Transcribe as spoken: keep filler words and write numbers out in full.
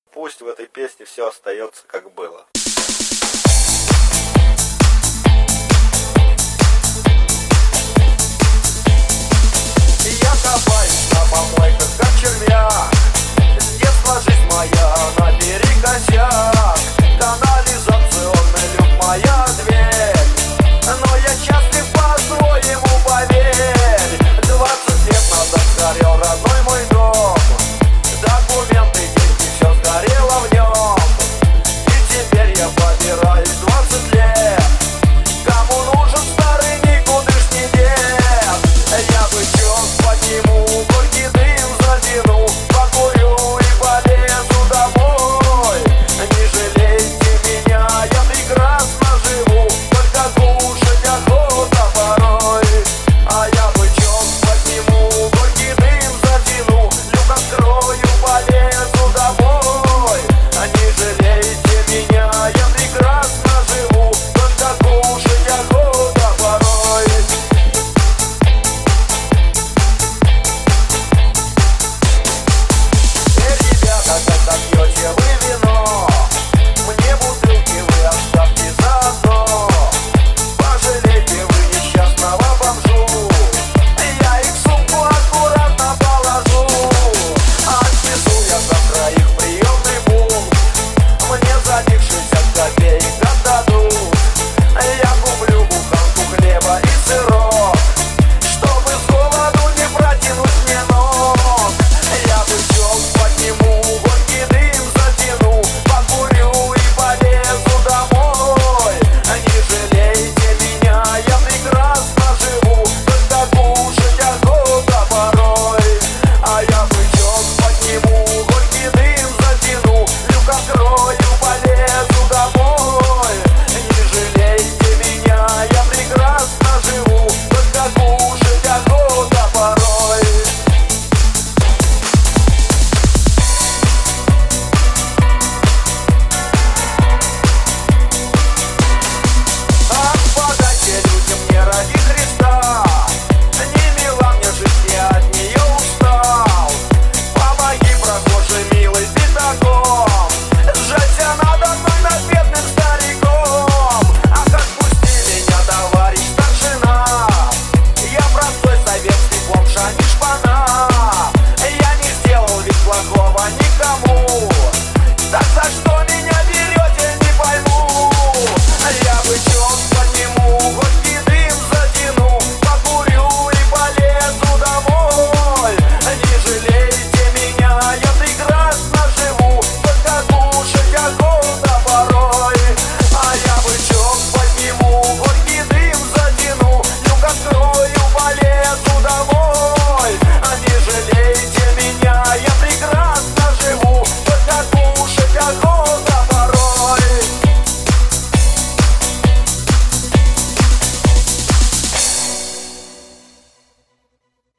Пусть в этой песне все остается как было. Я копаюсь на помойках, как червяк. С детства жизнь моя наперекосяк. Канализационный люк моя дверь. Но я счастлив по-своему, поверь. Двадцать лет назад сгорел родной мой дом.